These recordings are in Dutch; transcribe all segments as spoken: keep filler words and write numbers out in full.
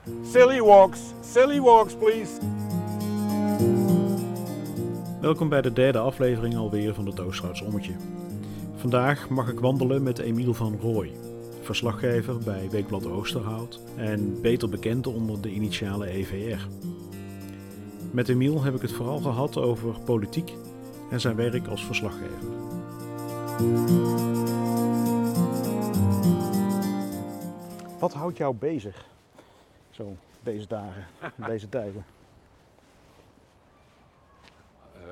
Silly walks, silly walks please. Welkom bij de derde aflevering alweer van het Oosterhouds Ommetje. Vandaag mag ik wandelen met Emiel van Rooij, verslaggever bij Weekblad Oosterhout en beter bekend onder de initialen E V R. Met Emiel heb ik het vooral gehad over politiek en zijn werk als verslaggever. Wat houdt jou bezig, zo deze dagen, deze tijden? Uh,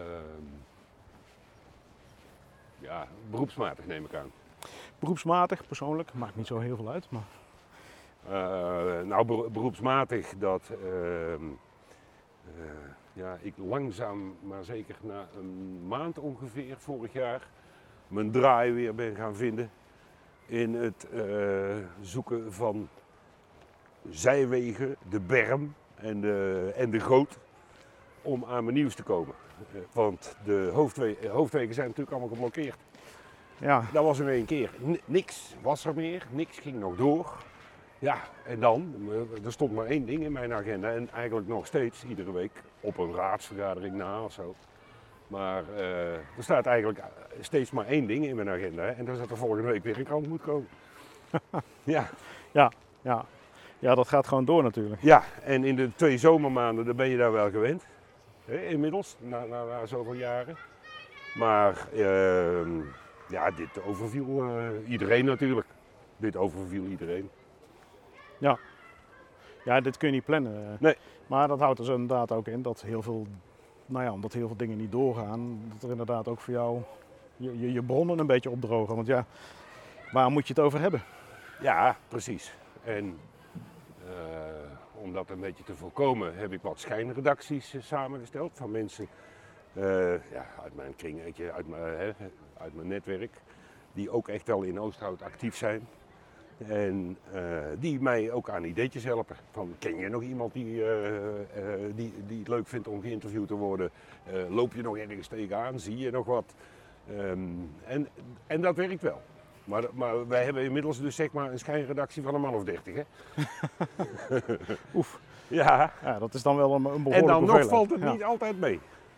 ja, beroepsmatig neem ik aan. Beroepsmatig, persoonlijk, maakt niet zo heel veel uit. Maar... Uh, nou, ber- beroepsmatig dat uh, uh, ja, ik langzaam, maar zeker na een maand ongeveer vorig jaar, mijn draai weer ben gaan vinden in het uh, zoeken van zijwegen, de berm en de, en de goot om aan mijn nieuws te komen. Uh, want de hoofdwe- hoofdwegen zijn natuurlijk allemaal geblokkeerd. Ja. Dat was er één keer. N- niks was er meer, niks ging nog door. Ja, en dan, er stond maar één ding in mijn agenda en eigenlijk nog steeds, iedere week, op een raadsvergadering na of zo. Maar uh, er staat eigenlijk steeds maar één ding in mijn agenda en dat is dat er volgende week weer een krant moet komen. Ja. Ja, ja. Ja, dat gaat gewoon door natuurlijk. Ja, en in de twee zomermaanden dan ben je daar wel gewend, hè, inmiddels, na, na, na zoveel jaren. Maar uh, ja, dit overviel uh, iedereen natuurlijk. Dit overviel iedereen. Ja. Ja, dit kun je niet plannen. Nee. Maar dat houdt dus inderdaad ook in dat heel veel, nou ja, omdat heel veel dingen niet doorgaan, dat er inderdaad ook voor jou je, je, je bronnen een beetje opdrogen. Want ja, waar moet je het over hebben? Ja, precies. En uh, om dat een beetje te voorkomen heb ik wat schijnredacties uh, samengesteld van mensen uh, ja, uit mijn kringetje, uit mijn, uh, uit mijn netwerk, die ook echt wel in Oosterhout actief zijn. En uh, die mij ook aan ideetjes helpen. Van, ken je nog iemand die, uh, uh, die, die het leuk vindt om geïnterviewd te worden? Uh, loop je nog ergens tegenaan? Zie je nog wat? Um, en, en dat werkt wel. Maar, maar wij hebben inmiddels dus zeg maar een schijnredactie van een man of dertig. Hè? Oef. Ja. Ja, dat is dan wel een, een behoorlijke En dan nog hoeveelheid. valt het Ja. niet altijd mee.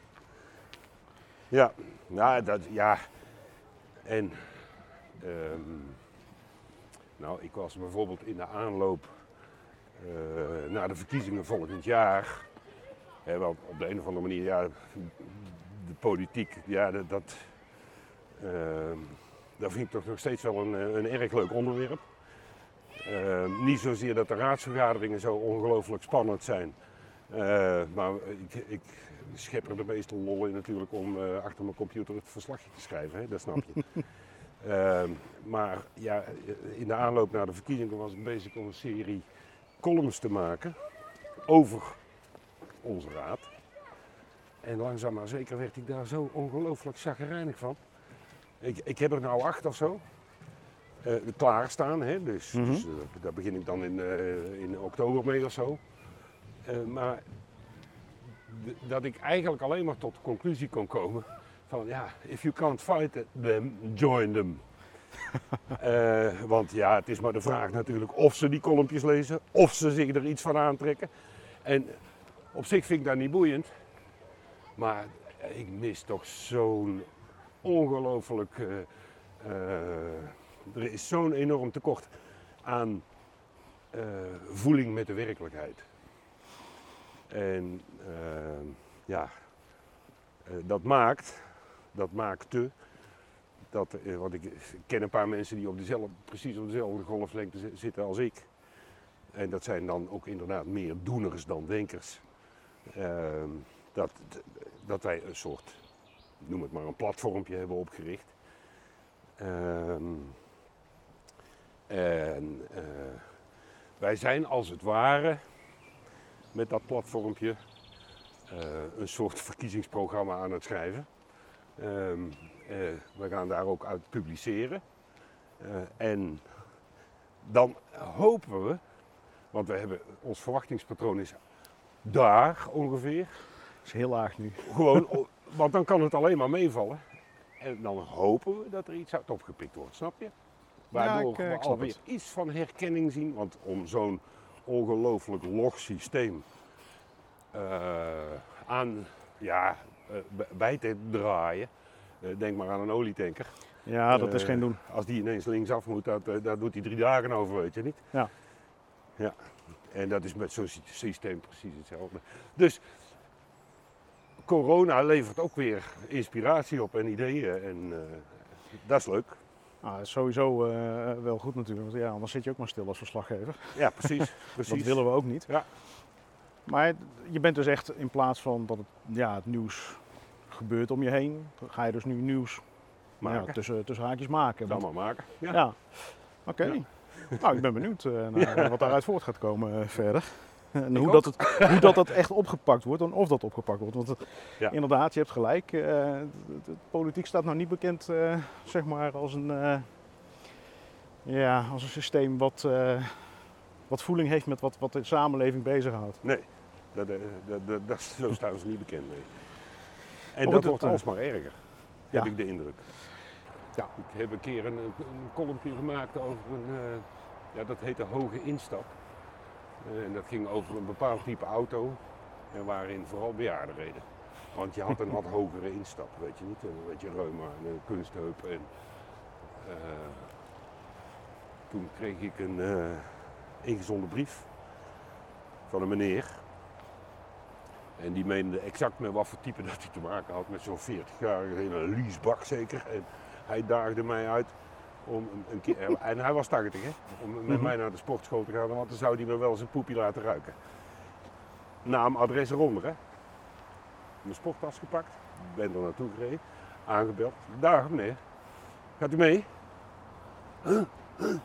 Ja. Nou, dat, ja. En... Um, Nou, ik was bijvoorbeeld in de aanloop uh, naar de verkiezingen volgend jaar. Hè, want op de een of andere manier, ja, de politiek, ja, dat, dat, uh, dat vind ik toch nog steeds wel een, een erg leuk onderwerp. Uh, niet zozeer dat de raadsvergaderingen zo ongelooflijk spannend zijn. Uh, maar ik, ik schep er de meeste lol in natuurlijk om uh, achter mijn computer het verslagje te schrijven, hè, dat snap je. Uh, maar ja, in de aanloop naar de verkiezingen was ik bezig om een serie columns te maken over onze raad. En langzaam maar zeker werd ik daar zo ongelooflijk chagrijnig van. Ik, ik heb er nou acht of zo uh, klaarstaan, hè? Dus, mm-hmm. dus uh, daar begin ik dan in, uh, in oktober mee of zo. Uh, maar d- dat ik eigenlijk alleen maar tot de conclusie kon komen. Van ja, if you can't fight them, join them. uh, want ja, het is maar de vraag natuurlijk of ze die kolompjes lezen, of ze zich er iets van aantrekken. En op zich vind ik dat niet boeiend. Maar ik mis toch zo'n ongelooflijk... Uh, uh, er is zo'n enorm tekort aan uh, voeling met de werkelijkheid. En uh, ja, uh, dat maakt... Dat maakte, dat, eh, want ik, ik ken een paar mensen die op dezelfde, precies op dezelfde golflengte z- zitten als ik. En dat zijn dan ook inderdaad meer doeners dan denkers. Uh, dat, dat wij een soort, noem het maar een platformpje hebben opgericht. Uh, en uh, wij zijn als het ware met dat platformpje uh, een soort verkiezingsprogramma aan het schrijven. Um, uh, we gaan daar ook uit publiceren. Uh, en dan hopen we, want we hebben, ons verwachtingspatroon is daar ongeveer. Dat is heel laag nu. Gewoon, want dan kan het alleen maar meevallen. En dan hopen we dat er iets uit opgepikt wordt, snap je? Waardoor ja, ik, we ik alweer het. iets van herkenning zien. Want om zo'n ongelooflijk log systeem uh, aan ja, uh, bij te draaien. Uh, denk maar aan een olietanker. Ja, dat uh, is geen doen. Als die ineens linksaf moet, dat, uh, daar doet hij drie dagen over, weet je niet? Ja. Ja. En dat is met zo'n systeem precies hetzelfde. Dus corona levert ook weer inspiratie op en ideeën en uh, dat is leuk. Nou, dat is sowieso uh, wel goed natuurlijk, want ja, anders zit je ook maar stil als verslaggever. Ja, precies. precies. Dat willen we ook niet. Ja. Maar je bent dus echt, in plaats van dat het, ja, het nieuws gebeurt om je heen, ga je dus nu nieuws maken. Ja, tussen, tussen haakjes maken. Dat maar maken. Ja. ja. Oké. Okay. Ja. Nou, ik ben benieuwd uh, naar ja. wat daaruit voort gaat komen uh, verder. En hoe dat, het, hoe dat dat echt opgepakt wordt en of dat opgepakt wordt. Want het, ja. inderdaad, je hebt gelijk. Uh, de, de politiek staat nou niet bekend uh, zeg maar als een, uh, ja, als een systeem wat, uh, wat voeling heeft met wat, wat de samenleving bezighoudt. Nee, dat, dat, dat, dat, zo staan ze niet bekend mee. En of dat wordt alsmaar erger, ja. heb ik de indruk. Ja. Ik heb een keer een, een columnje gemaakt over een, uh, ja, dat heette hoge instap. Uh, en dat ging over een bepaald type auto en waarin vooral bejaarden reden. Want je had een wat hogere instap, weet je niet, een beetje reuma en een kunstheup. En, uh, toen kreeg ik een uh, ingezonden brief van een meneer. En die meende exact met wat voor type dat hij te maken had, met zo'n veertigjarige, een leasebak zeker. En hij daagde mij uit om een, een keer, en hij was tachtig, hè, om met mm-hmm. mij naar de sportschool te gaan, want dan zou hij me wel zijn poepie laten ruiken. Naam, adres eronder, hè. Mijn sporttas gepakt, ben er naartoe gereden, aangebeld. Dag meneer, gaat u mee? Huh? Huh?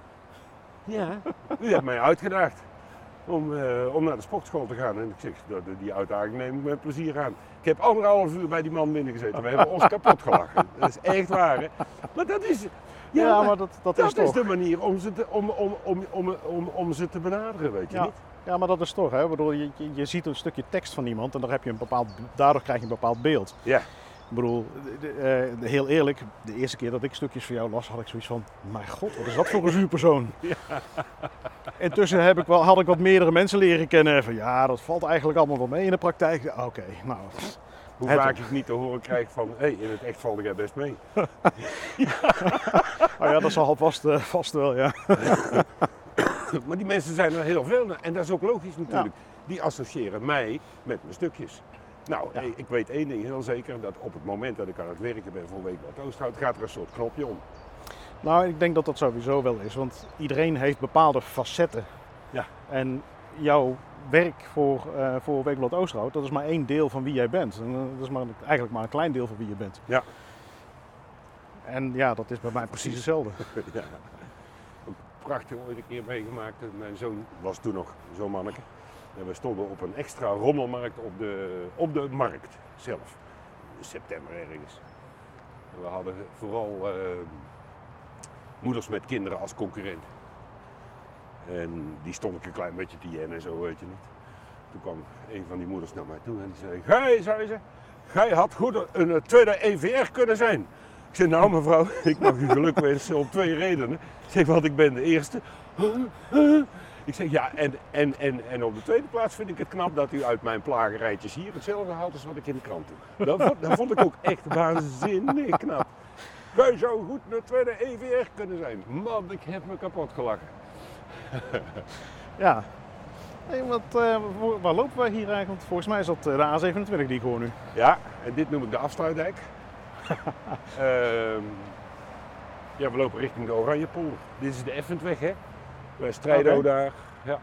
Ja, u hebt mij uitgedaagd om, uh, om naar de sportschool te gaan. En ik zeg, die uitdaging neem ik met plezier aan. Ik heb anderhalf uur bij die man binnen gezeten. We hebben ons kapot gelachen. Dat is echt waar, hè. Maar dat is... Ja, ja, maar, maar dat, dat, dat is, is toch. de manier om ze, te, om, om, om, om, om, om ze te benaderen, weet je ja. niet? Ja, maar dat is toch, hè? Ik bedoel, je, je, je ziet een stukje tekst van iemand en daar heb je een bepaald, daardoor krijg je een bepaald beeld. Ja. Ik bedoel, de, uh, heel eerlijk, de eerste keer dat ik stukjes van jou las, had ik zoiets van, mijn god, wat is dat voor een zuurpersoon? Ja. Intussen heb ik wel, had ik wat meerdere mensen leren kennen van, ja, dat valt eigenlijk allemaal wel mee in de praktijk. Oké, okay, nou... Hoe vaak op. ik niet te horen krijg van, hé, hey, in het echt valt jij best mee. Ja. Oh ja, dat zal vast, uh, vast wel, ja. Maar die mensen zijn er heel veel, en dat is ook logisch natuurlijk. Ja. Die associëren mij met mijn stukjes. Nou, ja. ik weet één ding heel zeker, dat op het moment dat ik aan het werken ben voor Weekblad Oosterhout, gaat er een soort knopje om. Nou, ik denk dat dat sowieso wel is, want iedereen heeft bepaalde facetten. Ja. En jouw werk voor, uh, voor Weekblad Oosterhout, dat is maar één deel van wie jij bent. En, uh, dat is maar, eigenlijk maar een klein deel van wie je bent. Ja. En ja, dat is bij mij precies hetzelfde. Ja. Een prachtig ooit een keer meegemaakt. Mijn zoon was toen nog zo'n manneke. En we stonden op een extra rommelmarkt op de, op de markt zelf. In september ergens. En we hadden vooral uh, moeders met kinderen als concurrent. En die stond ik een klein beetje te jennen en zo, weet je niet. Toen kwam een van die moeders naar mij toe en die zei, gij, zei ze, gij had goed een tweede E V R kunnen zijn. Ik zei, nou mevrouw, ik mag u geluk wensen om twee redenen. Ik zeg, want ik ben de eerste. Ik zeg, ja, en, en, en, en op de tweede plaats vind ik het knap dat u uit mijn plagerijtjes hier hetzelfde haalt als wat ik in de krant doe. Dat vond, dat vond ik ook echt waanzinnig knap. Gij zou goed een tweede E V R kunnen zijn. Man, ik heb me kapot gelachen. Ja. Hey, wat, uh, waar lopen wij hier eigenlijk? Want volgens mij is dat de A zevenentwintig die ik hoor nu. Ja, en dit noem ik de afsluitdijk. uh, ja, we lopen richting de Oranjepolder. Dit is de Effentweg, hè. Wij strijden okay. daar. Ja.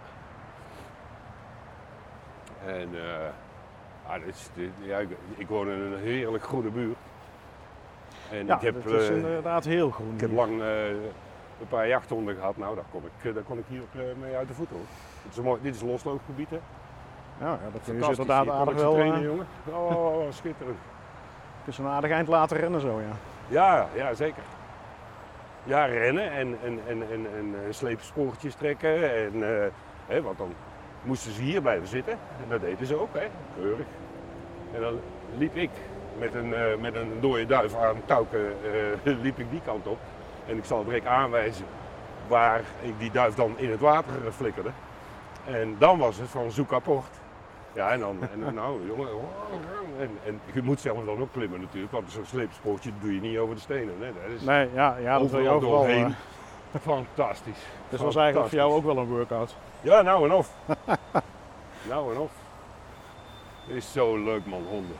En uh, ah, dit is, dit, ja, ik, ik woon in een heerlijk groene buurt. En ja, ik heb, het is uh, inderdaad heel groen. Ik heb lang uh, een paar jachthonden gehad. Nou, daar kon ik, daar kon ik hier ook uh, mee uit de voeten, hoor. Dit is, een mooi, dit is losloopgebied, hè. Ja, ja, dat kun je inderdaad aardig wel trainen, uh, jongen. Oh, oh, oh, schitterend. Het is een aardig eind laten rennen zo, ja. Ja, ja, zeker. Ja, rennen en, en, en, en, en sleepspoortjes trekken. En, uh, hè, want dan moesten ze hier blijven zitten. En dat deden ze ook, hè. Keurig. En dan liep ik met een, uh, met een dode duif aan touwken, uh, liep ik die kant op. En ik zal direct aanwijzen waar ik die duif dan in het water flikkerde. En dan was het van zoek apport. Ja, en dan, en dan nou jongen, en, en je moet zelf dan ook klimmen natuurlijk, want zo'n sleepsportje doe je niet over de stenen. Hè. Dat is Nee, ja, ja dat wil je overal overal. doorheen. Uh, Fantastisch. dus was eigenlijk voor jou ook wel een workout. Ja, nou en of. nou en of. Het is zo leuk man, honden.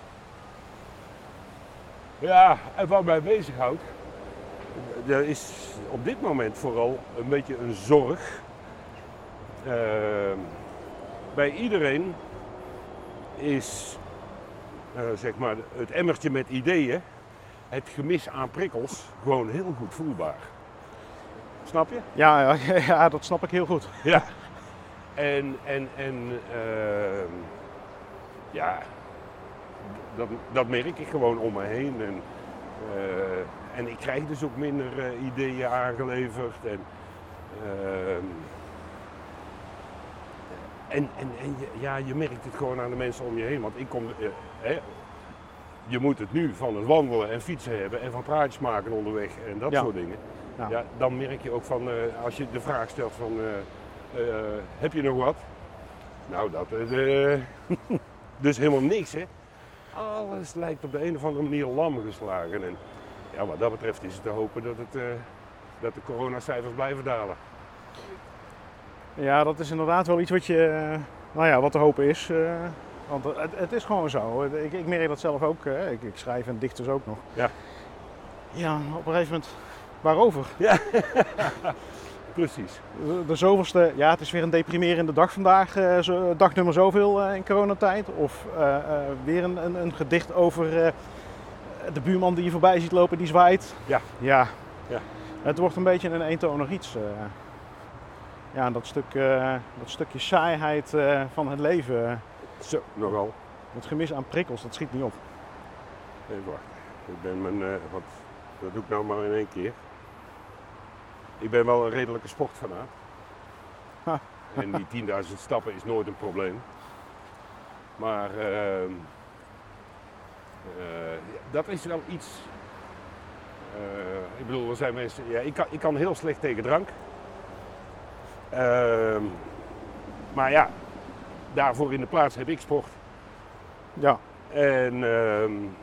Ja, en wat mij bezighoudt, er is op dit moment vooral een beetje een zorg. Uh, bij iedereen is uh, zeg maar het emmertje met ideeën, het gemis aan prikkels, gewoon heel goed voelbaar. Snap je? Ja, ja, ja dat snap ik heel goed. Ja. En, en, en uh, ja, dat, dat merk ik gewoon om me heen. En, uh, en ik krijg dus ook minder uh, ideeën aangeleverd. En, uh, En, en, en ja, je merkt het gewoon aan de mensen om je heen. Want ik kom, eh, hè, je moet het nu van het wandelen en fietsen hebben en van praatjes maken onderweg en dat ja. soort dingen. Ja. Ja, dan merk je ook van, uh, als je de vraag stelt van, uh, uh, heb je nog wat? Nou, dat is uh, dus helemaal niks, hè. Alles lijkt op de een of andere manier lam geslagen. En ja, wat dat betreft is het te hopen dat, het, uh, dat de coronacijfers blijven dalen. Ja, dat is inderdaad wel iets wat je, nou ja, wat te hopen is. Uh, want het, het is gewoon zo. Ik, ik merk dat zelf ook. Uh, ik, ik schrijf en dicht dus ook nog. Ja. Ja, op een gegeven moment, waarover? Ja, precies. De, de zoveelste, ja, het is weer een deprimerende dag vandaag. Uh, zo, dagnummer zoveel uh, in coronatijd. Of uh, uh, weer een, een, een gedicht over uh, de buurman die je voorbij ziet lopen, die zwaait. Ja. Ja. Ja. Het wordt een beetje een eentonig iets. Uh, Ja, dat, stuk, uh, dat stukje saaiheid uh, van het leven. Zo, nogal. Het gemis aan prikkels, dat schiet niet op. Even wachten. Ik ben mijn, uh, wat, dat doe ik nou maar in één keer. Ik ben wel een redelijke sportfanaat. Ha. En die tienduizend stappen is nooit een probleem. Maar uh, uh, dat is wel iets. Uh, ik bedoel, er zijn mensen. Ja, ik, kan, ik kan heel slecht tegen drank. Uh, maar ja, daarvoor in de plaats heb ik sport. Ja. En, uh,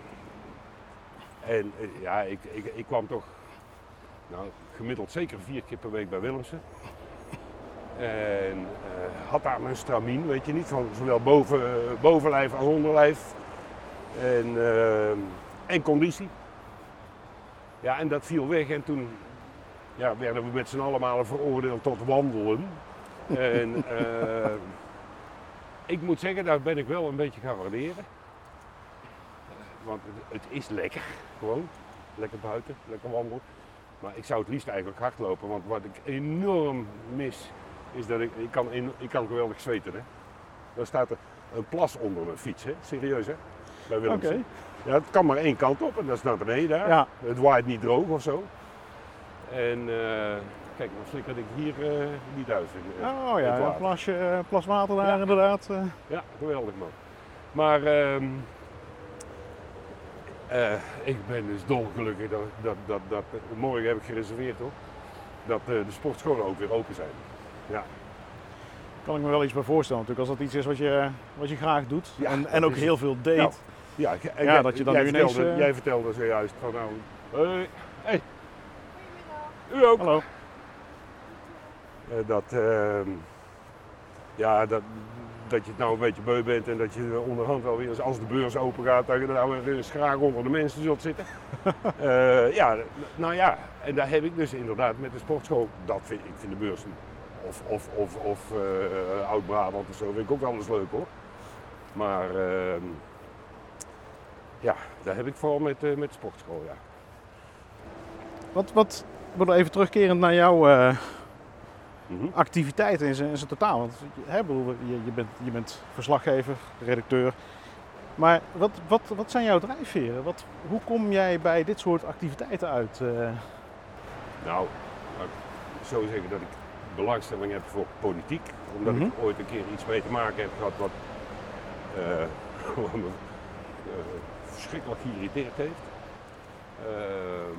en ja, ik, ik, ik kwam toch nou, gemiddeld zeker vier keer per week bij Willemsen. En uh, had daar mijn stramien, weet je niet, van zowel boven, bovenlijf als onderlijf. En, uh, en conditie. Ja, en dat viel weg en toen ja, werden we met z'n allemaal veroordeeld tot wandelen. En uh, ik moet zeggen, daar ben ik wel een beetje gaan waarderen. Want het, het is lekker, gewoon. Lekker buiten, lekker wandelen. Maar ik zou het liefst eigenlijk hardlopen, want wat ik enorm mis, is dat ik, ik, kan, ik kan geweldig zweten. Hè. Dan staat er een plas onder mijn fiets, hè. Serieus hè, bij Willemsen. Okay. Ja, het kan maar één kant op en dat is naar beneden daar. Ja. Het waait niet droog of zo. En uh, kijk, dan flikkerde ik hier uh, die duif in. Uh, oh ja, een plasje, uh, plas water daar ja. inderdaad. Uh. Ja, geweldig man. Maar uh, uh, ik ben dus dolgelukkig dat, dat, dat, dat, morgen heb ik gereserveerd hoor, dat uh, de sportscholen ook weer open zijn. Ja. Kan ik me wel iets bij voorstellen natuurlijk, als dat iets is wat je, wat je graag doet ja, en, en ook is, heel veel deed. Nou, ja, en ja jij, dat je dan jij nu vertelde, ineens... Uh... Jij vertelde zojuist van nou, hey, hey. U ook. Hallo. Uh, dat, uh, ja, dat, dat je het nou een beetje beu bent en dat je onderhand wel weer, als de beurs open gaat, dat je er nou weer eens graag onder de mensen zult zitten. uh, ja, nou ja, en daar heb ik dus inderdaad met de sportschool, dat vind ik vind de beurs, of, of, of, of uh, Oud-Brabant of zo, vind ik ook wel eens leuk hoor. Maar uh, ja, daar heb ik vooral met, uh, met de sportschool, ja. Wat, wat, ik wil even terugkerend naar jouw uh, mm-hmm. activiteiten in zijn, in zijn totaal. Want hè, bedoel, je, je, bent, je bent verslaggever, redacteur. Maar wat, wat, wat zijn jouw drijfveren? Wat, hoe kom jij bij dit soort activiteiten uit? Uh... Nou, laat ik zo zeggen dat ik belangstelling heb voor politiek. Omdat mm-hmm. ik ooit een keer iets mee te maken heb gehad wat uh, me uh, verschrikkelijk geïrriteerd heeft. Uh,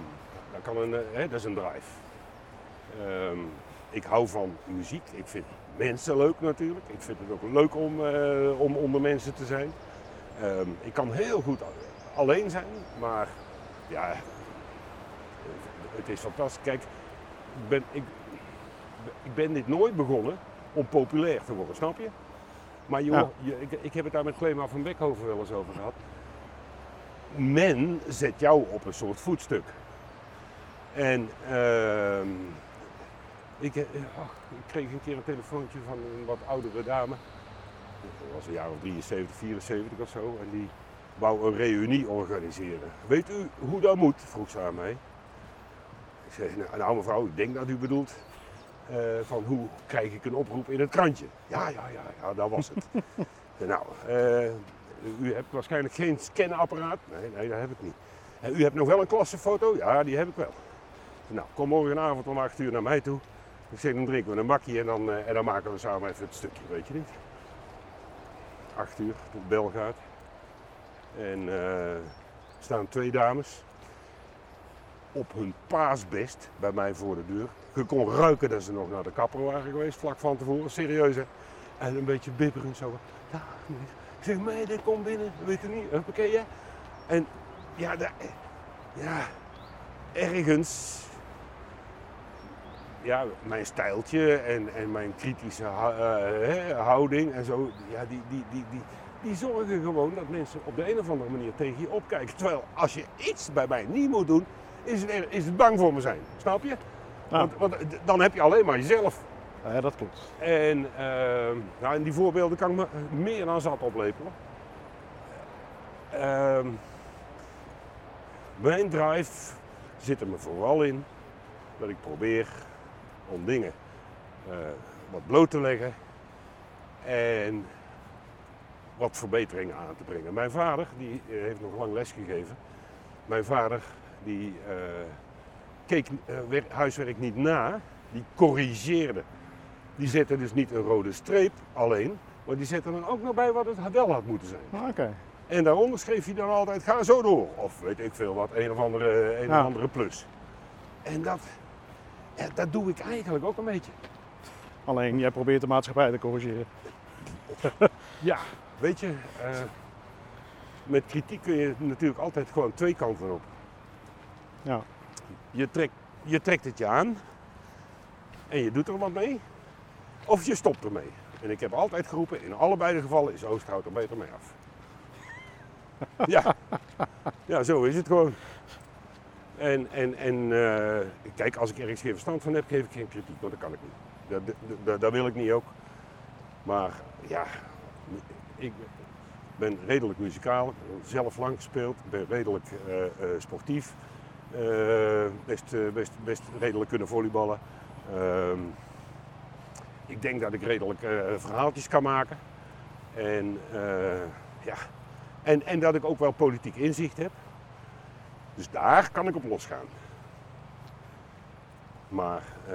Dat, kan een, hè, dat is een drive. Um, ik hou van muziek. Ik vind mensen leuk natuurlijk. Ik vind het ook leuk om, uh, om onder mensen te zijn. Um, ik kan heel goed alleen zijn, maar ja, het is fantastisch. Kijk, ik ben, ik, ik ben dit nooit begonnen om populair te worden, snap je? Maar joh, ja. je, ik, ik heb het daar met Clema van Beckhoven wel eens over gehad. Men zet jou op een soort voetstuk. En uh, ik, oh, ik kreeg een keer een telefoontje van een wat oudere dame. Dat was een jaar of drieënzeventig, vierenzeventig of zo. En die wou een reunie organiseren. Weet u hoe dat moet? Vroeg ze aan mij. Ik zei, nou, nou mevrouw, ik denk dat u bedoelt uh, van hoe krijg ik een oproep in het krantje? Ja, ja, ja, ja, dat was het. Nou, uh, u hebt waarschijnlijk geen scanapparaat. Nee, nee, dat heb ik niet. En u hebt nog wel een klassenfoto? Ja, die heb ik wel. Nou, kom morgenavond om acht uur naar mij toe. Ik zeg, dan drinken we een bakje en dan, uh, en dan maken we samen even het stukje, weet je niet? acht uur, de bel gaat. En uh, er staan twee dames op hun paasbest bij mij voor de deur. Je kon ruiken dat ze nog naar de kapper waren geweest, vlak van tevoren, serieus hè. En een beetje bibberend zo. Ja, ik zeg, meiden, kom binnen, weet je niet, huppakee, ja. En ja, de, ja, ergens, ja, mijn stijltje en, en mijn kritische uh, houding en zo, ja, die, die, die, die, die zorgen gewoon dat mensen op de een of andere manier tegen je opkijken. Terwijl als je iets bij mij niet moet doen, is het, is het bang voor me zijn, snap je? Ja. Want, want dan heb je alleen maar jezelf. Ja, dat klopt. En, uh, nou, en die voorbeelden kan ik me meer dan zat oplepelen. Uh, mijn drive zit er me vooral in dat ik probeer om dingen uh, wat bloot te leggen en wat verbeteringen aan te brengen. Mijn vader, die uh, heeft nog lang les gegeven. Mijn vader, die uh, keek uh, huiswerk niet na, die corrigeerde. Die zette dus niet een rode streep alleen, maar die zette er ook nog bij wat het wel had moeten zijn. Oké. Okay. En daaronder schreef hij dan altijd, ga zo door. Of weet ik veel wat, een of andere, een ja. of andere plus. En dat, ja, dat doe ik eigenlijk ook een beetje. Alleen, jij probeert de maatschappij te corrigeren. Ja, weet je, uh, met kritiek kun je natuurlijk altijd gewoon twee kanten op. Ja. Je trekt, je trekt het je aan en je doet er wat mee. Of je stopt ermee. En ik heb altijd geroepen, in allebei de gevallen is Oosterhout er beter mee af. Ja. Ja, zo is het gewoon. En, en, en uh, kijk, als ik ergens geen verstand van heb, geef ik geen kritiek, want dat kan ik niet. Dat, dat, dat, dat wil ik niet ook. Maar ja, ik ben redelijk muzikaal, ik heb zelf lang gespeeld, ik ben redelijk uh, uh, sportief. Uh, best, uh, best, best redelijk kunnen volleyballen. Uh, ik denk dat ik redelijk uh, verhaaltjes kan maken. En, uh, ja. en, en dat ik ook wel politiek inzicht heb. Dus daar kan ik op losgaan. Maar, uh,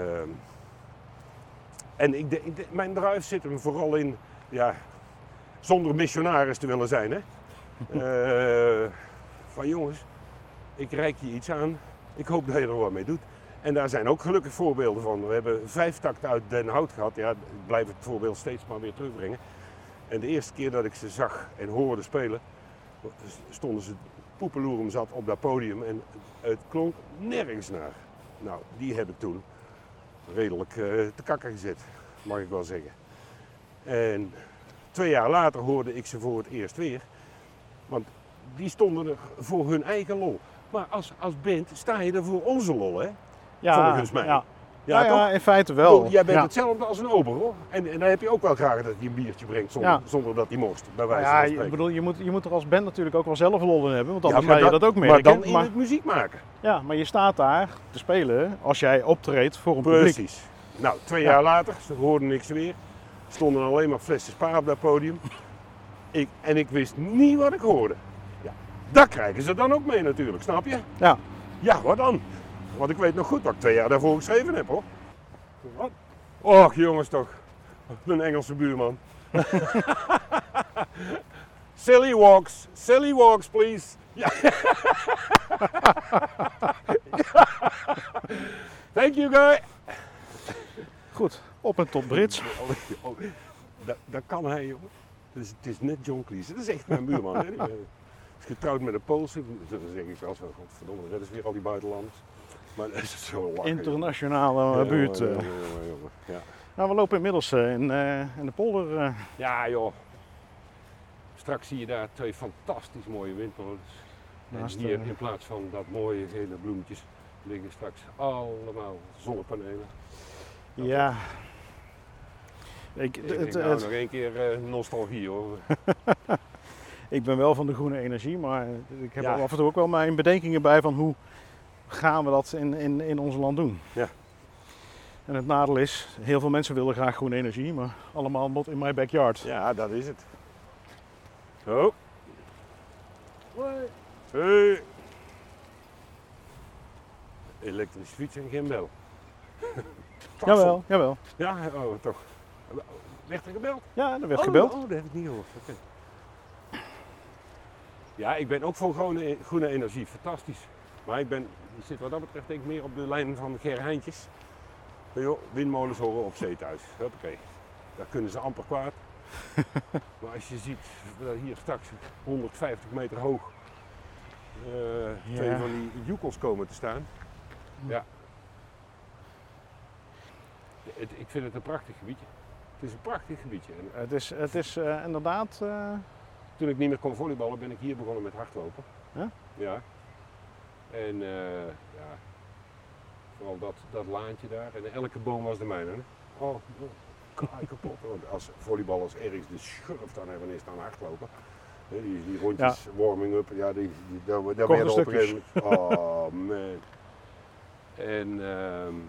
en ik de, ik de, mijn drive zit hem vooral in, ja, zonder missionaris te willen zijn. Hè? Uh, van jongens, ik reik je iets aan, ik hoop dat je er wat mee doet. En daar zijn ook gelukkig voorbeelden van. We hebben vijf takten uit Den Hout gehad. Ja, ik blijf het voorbeeld steeds maar weer terugbrengen. En de eerste keer dat ik ze zag en hoorde spelen, stonden ze poepeloerum zat op dat podium en het klonk nergens naar. Nou, die heb ik toen redelijk uh, te kakken gezet, mag ik wel zeggen. En twee jaar later hoorde ik ze voor het eerst weer. Want die stonden er voor hun eigen lol. Maar als, als band sta je er voor onze lol, hè? Ja, volgens mij. Ja, ja, ja, ja in feite wel. Jij bent ja. hetzelfde als een ober, hoor. En, en dan heb je ook wel graag dat hij een biertje brengt zonder, ja. zonder dat hij morst, bij wijze ja, van spreken. Ik bedoel, je, moet, je moet er als band natuurlijk ook wel zelf lol in hebben, want anders ja, ga je dat, dat ook merken. Maar dan in maar, het muziek maken. Ja, maar je staat daar te spelen als jij optreedt voor een publiek. Precies. Nou, twee ja. jaar later, ze hoorden niks weer. Stonden alleen maar flessen Spa op dat podium. Ik, en ik wist niet wat ik hoorde. Ja, dat krijgen ze dan ook mee natuurlijk, snap je? Ja. Ja, wat dan? Want ik weet nog goed wat ik twee jaar daarvoor geschreven heb, hoor. Wat? Och, jongens toch. Mijn Engelse buurman. Silly walks, silly walks, please. Ja. Thank you, guy. Goed. Op en top Brits. Oh, oh, dat, dat kan hij, jongen. Dus het is net John Cleese. Dat is echt mijn buurman. Hè? Die is getrouwd met een Poolse. Dan zeg ik wel zo, godverdomme, dat is weer al die buitenlanders. Maar dat is zo lachen. Internationale ja, buurt. jongen, jongen, jongen, jongen. Ja. Nou, we lopen inmiddels uh, in, uh, in de polder. Uh. Ja, joh. Straks zie je daar twee fantastisch mooie windmolens. En Naast, hier uh, in plaats van dat mooie gele bloemetjes liggen straks allemaal zonnepanelen. Ja. Ik, Ik het, denk, nou, het, nog één keer uh, nostalgie hoor. ik ben wel van de groene energie, maar ik heb Ja. af en toe ook wel mijn bedenkingen bij van hoe gaan we dat in, in, in ons land doen. Ja. En het nadeel is, heel veel mensen willen graag groene energie, maar allemaal not in my backyard. Ja, dat is het. Oh. Hey. Elektrische fiets en geen bel. Jawel, jawel. Ja, oh, toch. Werd er gebeld? Ja, er werd oh, gebeld. Oh, dat heb ik niet gehoord. Okay. Ja, ik ben ook voor groene, groene energie. Fantastisch. Maar ik ben, ik zit wat dat betreft denk ik meer op de lijn van Ger Heintjes. Joh, windmolens horen op zee thuis. Hoppakee. Daar kunnen ze amper kwaad. Maar als je ziet dat hier straks honderdvijftig meter hoog uh, twee Ja. van die joekels komen te staan. Ja. Het, ik vind het een prachtig gebiedje. Het is een prachtig gebiedje. En Het is, het is uh, inderdaad... Uh... toen ik niet meer kon volleyballen ben ik hier begonnen met hardlopen. Huh? Ja. En uh, ja, vooral dat, dat laantje daar. En elke boom was de mijne. Hè? Oh, oh, kraai kapot. Want als volleyballers ergens de schurf dan hebben is dan hardlopen. He, die, die rondjes, ja. warming-up, ja, die, die, daar, daar ben je op een gegeven moment. Oh man. En, um,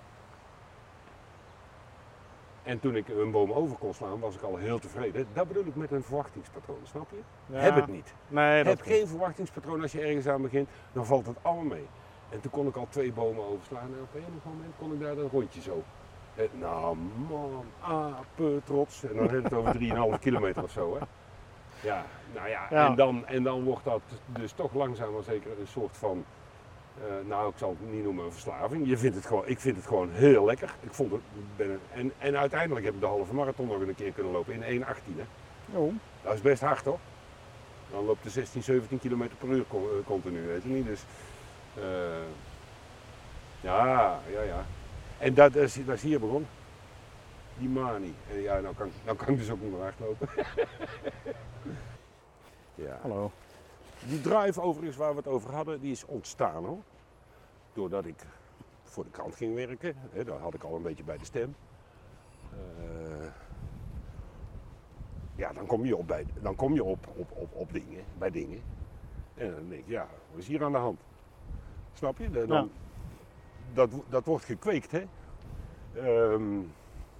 en toen ik een boom over kon slaan, was ik al heel tevreden. Dat bedoel ik met een verwachtingspatroon, snap je? Ja. Heb het niet. Nee, Heb dat geen verwachtingspatroon als je ergens aan begint, dan valt het allemaal mee. En toen kon ik al twee bomen overslaan en op een moment kon ik daar een rondje zo. En, nou man, apen trots. En dan heb je het over drieënhalve kilometer of zo, hè. Ja, nou ja, Ja. En, dan, en dan wordt dat dus toch langzaam maar zeker een soort van, uh, nou ik zal het niet noemen een verslaving. Je vindt het gewoon, ik vind het gewoon heel lekker. Ik vond het, ben, en, en uiteindelijk heb ik de halve marathon nog een keer kunnen lopen in één achttien. Oh. Dat is best hard hoor. Dan loopt de zestien, zeventien kilometer per uur continu, weet je niet. Dus, uh, ja, ja, ja. En dat is, dat is hier begonnen. Die manie. En ja, nou kan, nou kan ik dus ook niet meer hardlopen. Ja. Hallo. Die drive overigens waar we het over hadden, die is ontstaan hoor. Doordat ik voor de krant ging werken. Hè, daar had ik al een beetje bij de stem. Uh, ja, dan kom je op, bij, dan kom je op, op, op, op dingen, bij dingen. En dan denk ik, ja, wat is hier aan de hand? Snap je? Dan, Ja. dat, dat wordt gekweekt, hè. Um,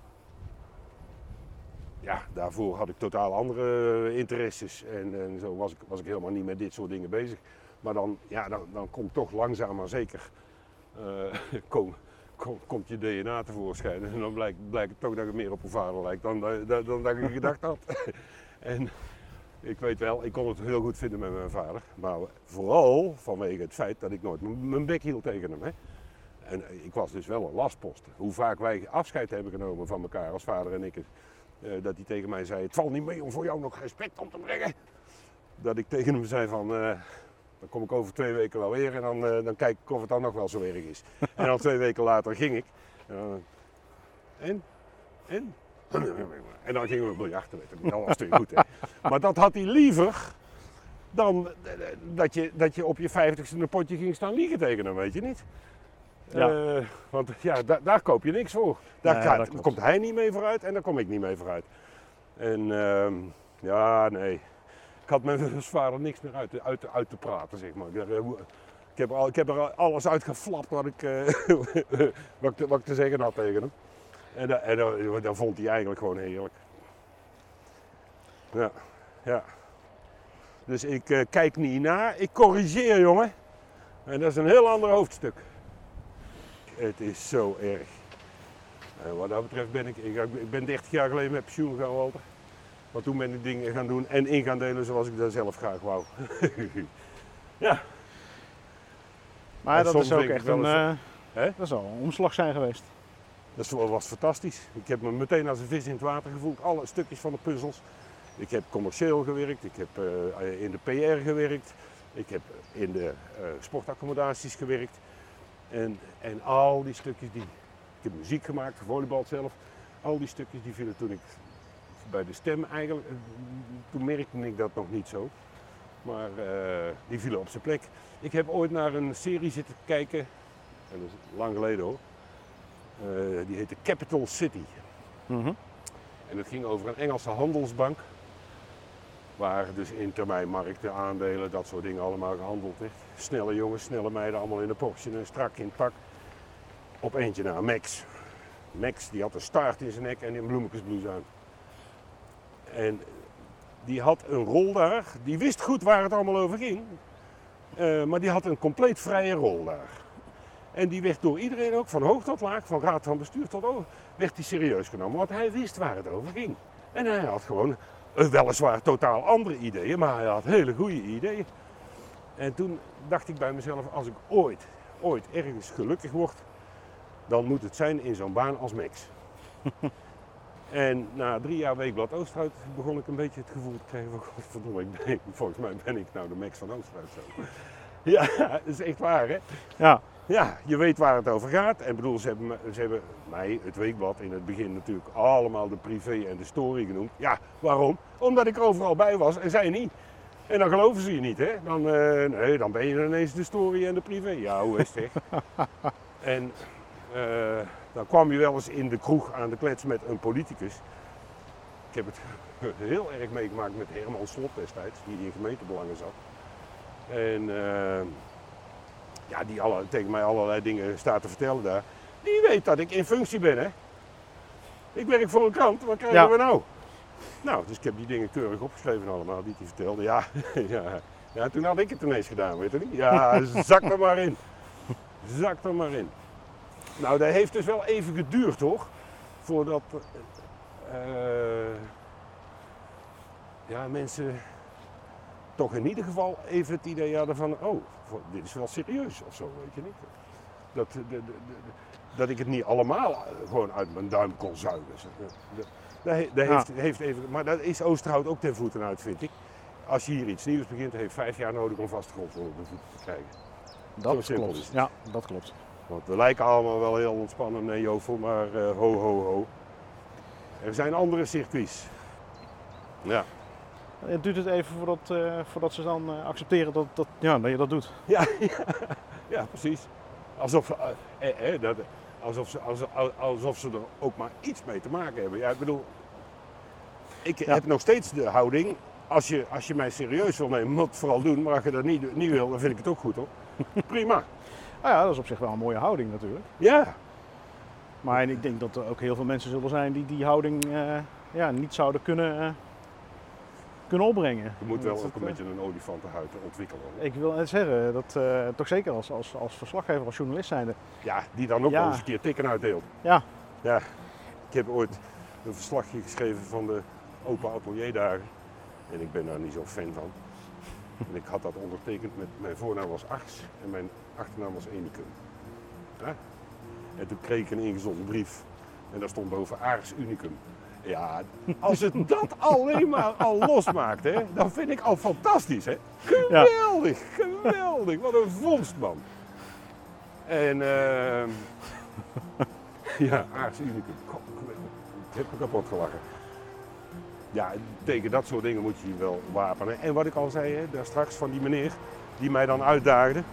ja, daarvoor had ik totaal andere interesses en, en zo was ik, was ik helemaal niet met dit soort dingen bezig. Maar dan, ja, dan, dan komt toch langzaam maar zeker, uh, kom, kom, komt je D N A tevoorschijn en dan blijkt, blijkt het toch dat ik meer op mijn vader lijkt dan, dan, dan, dan dat ik gedacht had. En ik weet wel, ik kon het heel goed vinden met mijn vader, maar vooral vanwege het feit dat ik nooit m- mijn bek hield tegen hem. Hè. En ik was dus wel een lastpost. Hoe vaak wij afscheid hebben genomen van elkaar als vader en ik. Uh, dat hij tegen mij zei, het valt niet mee om voor jou nog respect om te brengen. Dat ik tegen hem zei van, uh, dan kom ik over twee weken wel weer en dan, uh, dan kijk ik of het dan nog wel zo erg is. En dan twee weken later ging ik. Uh, en? En? En dan gingen we biljarten. Dat was natuurlijk goed. Hè? Maar dat had hij liever dan dat je, dat je op je vijftigste een potje ging staan liegen tegen hem, weet je niet? Ja. Uh, want ja, da- daar koop je niks voor. Daar nee, gaat, komt hij niet mee vooruit en daar kom ik niet mee vooruit. En uh, ja, nee. Ik had met mijn vader niks meer uit, uit, uit te praten, zeg maar. Ik, ik, heb, al, ik heb er alles uitgeflapt wat ik, uh, wat, ik te, wat ik te zeggen had tegen hem. En, da- en da- dat vond hij eigenlijk gewoon heerlijk. Ja, ja. Dus ik uh, kijk niet naar, ik corrigeer, jongen. En dat is een heel ander hoofdstuk. Het is zo erg. En wat dat betreft ben ik, ik, ik ben dertig jaar geleden met pensioen gaan, Walter. Maar toen ben ik dingen gaan doen en in gaan delen zoals ik dat zelf graag wou. Ja. Maar En dat soms is ook denk ik echt wel een, eens, uh, hè? dat zal een omslag zijn geweest. Dat was fantastisch. Ik heb me meteen als een vis in het water gevoeld. Alle stukjes van de puzzels. Ik heb commercieel gewerkt, ik heb uh, in de P R gewerkt, ik heb in de uh, sportaccommodaties gewerkt. En, en al die stukjes die... Ik heb muziek gemaakt, volleybal zelf. Al die stukjes die vielen toen ik bij de stem eigenlijk... Toen merkte ik dat nog niet zo. Maar uh, die vielen op zijn plek. Ik heb ooit naar een serie zitten kijken. En dat is lang geleden hoor. Uh, die heette Capital City. Mm-hmm. En het ging over een Engelse handelsbank. Waar dus in termijnmarkten, aandelen, dat soort dingen allemaal gehandeld werd. Snelle jongens, snelle meiden, allemaal in een Porsche en strak in het pak. Op eentje naar Max. Max die had een staart in zijn nek en een bloemekesblouse aan. En die had een rol daar, die wist goed waar het allemaal over ging. Uh, maar die had een compleet vrije rol daar. En die werd door iedereen ook, van hoog tot laag, van raad van bestuur tot over, werd die serieus genomen. Want hij wist waar het over ging. En hij had gewoon uh, weliswaar totaal andere ideeën, maar hij had hele goede ideeën. En toen dacht ik bij mezelf, als ik ooit, ooit ergens gelukkig word, dan moet het zijn in zo'n baan als Max. En na drie jaar Weekblad Oosterhout begon ik een beetje het gevoel te krijgen van, godverdomme, ik ben, volgens mij ben ik nou de Max van Oosterhout zo. Ja, dat is echt waar hè. Ja. Ja, je weet waar het over gaat. En bedoel, ze hebben, ze hebben mij, het Weekblad, in het begin natuurlijk allemaal de privé en de story genoemd. Ja, waarom? Omdat ik er overal bij was en zij niet. En dan geloven ze je niet, hè? Dan, uh, nee, dan ben je ineens de story en de privé. Ja, hoe is het echt? En uh, dan kwam je wel eens in de kroeg aan de klets met een politicus. Ik heb het heel erg meegemaakt met Herman Slot destijds, die in gemeentebelangen zat. En uh, ja, die alle, tegen mij allerlei dingen staat te vertellen daar. Die weet dat ik in functie ben, hè? Ik werk voor een krant, wat krijgen ja. we nou? Nou, dus ik heb die dingen keurig opgeschreven allemaal, die hij vertelde. Ja, ja, ja, toen had ik het ineens gedaan, weet je niet? Ja, zak er maar in. Zak er maar in. Nou, dat heeft dus wel even geduurd, hoor. Voordat uh, ja, mensen toch in ieder geval even het idee hadden van, oh, dit is wel serieus of zo, weet je niet. Dat, de, de, de, dat ik het niet allemaal gewoon uit mijn duim kon zuigen. Dat, dat heeft, ja. heeft even, maar dat is Oosterhout ook ten voeten uit, vind ik. Als je hier iets nieuws begint, heeft vijf jaar nodig om vaste grond onder de voeten te krijgen. Dat klopt. Is ja, dat klopt. Want we lijken allemaal wel heel ontspannen, nee Jovel, maar uh, ho ho ho. Er zijn andere circuits. Ja. Het duurt het even voordat, uh, voordat ze dan uh, accepteren dat, dat, ja, dat je dat doet. Ja, ja, ja precies. Alsof, uh, eh, eh, dat, alsof, ze, alsof, alsof ze er ook maar iets mee te maken hebben. Ja, ik bedoel, ik ja. heb nog steeds de houding, als je, als je mij serieus wil nemen, moet het vooral doen. Maar als je dat niet, niet wil, dan vind ik het ook goed hoor. Prima. Nou ja, dat is op zich wel een mooie houding natuurlijk. Ja. Maar ik denk dat er ook heel veel mensen zullen zijn die die houding uh, ja, niet zouden kunnen, uh, kunnen opbrengen. Je moet wel ook een beetje een olifantenhuid ontwikkelen. Hoor. Ik wil net zeggen, dat uh, toch zeker als, als, als verslaggever, als journalist zijnde. Ja, die dan ook ja. wel eens een keer tikken uitdeelt. Ja. Ja. Ik heb ooit een verslagje geschreven van de Open Atelierdagen. En ik ben daar niet zo fan van. En ik had dat ondertekend met mijn voornaam was Arts en mijn achternaam was Enicum. Ja? En toen kreeg ik een ingezonden brief en daar stond boven Ars Unicum. Ja, als het dat alleen maar al losmaakt, hè, dan vind ik al fantastisch. Hè? Geweldig, ja. geweldig. Wat een vondst, man. En uh, ja, Ars Unicum. Ik heb me kapot gelachen. Ja, tegen dat soort dingen moet je je wel wapenen. En wat ik al zei, hè, daar straks van die meneer die mij dan uitdaagde.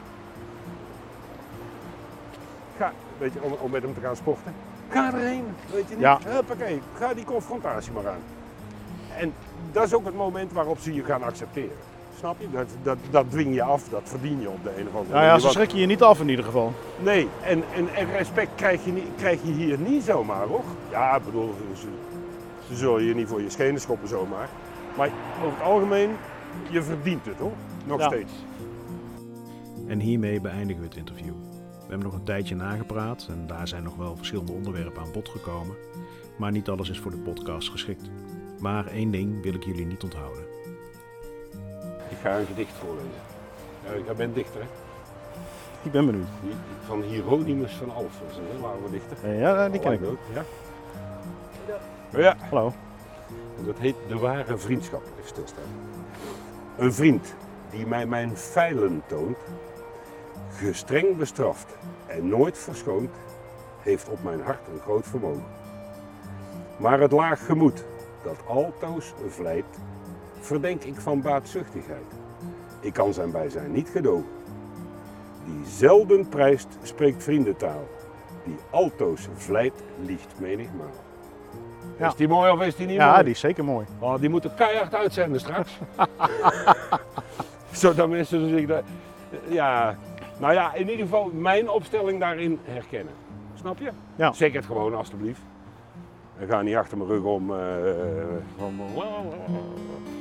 Ga, weet je, om, om met hem te gaan sporten. Ga erheen, weet je niet. Ja. Huppakee, ga die confrontatie maar aan. En dat is ook het moment waarop ze je gaan accepteren. Snap je? Dat, dat, dat dwing je af, dat verdien je op de een of andere manier. Nou ja, ze schrikken je niet af in ieder geval. Nee, en, en, en respect krijg je, niet, krijg je hier niet zomaar, hoor. Ja, ik bedoel, ze, ze zullen je niet voor je schenen schoppen zomaar. Maar over het algemeen, je verdient het, hoor. Nog ja. steeds. En hiermee beëindigen we het interview. We hebben nog een tijdje nagepraat en daar zijn nog wel verschillende onderwerpen aan bod gekomen. Maar niet alles is voor de podcast geschikt. Maar één ding wil ik jullie niet onthouden. Ik ga een gedicht voorlezen. Ja, ik ben dichter, hè? Ik ben benieuwd. Die, van Hieronymus van Alphen, dat is een heel oude dichter. Uh, ja, die ken ik ook. Ja. Ja. Hallo. Dat heet De Ware Vriendschap. Even stilstaan. Een vriend die mij mijn feilen toont, gestreng bestraft en nooit verschoont, heeft op mijn hart een groot vermogen. Maar het laag gemoed dat altoos vlijt, verdenk ik van baatzuchtigheid. Ik kan zijn bijzijn niet gedogen. Die zelden prijst, spreekt vriendentaal. Die altoos vlijt, liegt menigmaal. Ja. Is die mooi of is die niet ja, mooi? Ja, die is zeker mooi. Oh, die moet er keihard uitzenden straks. Zodat mensen zich daar... Ja, nou ja, in ieder geval mijn opstelling daarin herkennen. Snap je? Ja. Zeg het gewoon alstublieft. En ga niet achter mijn rug om. Uh, van,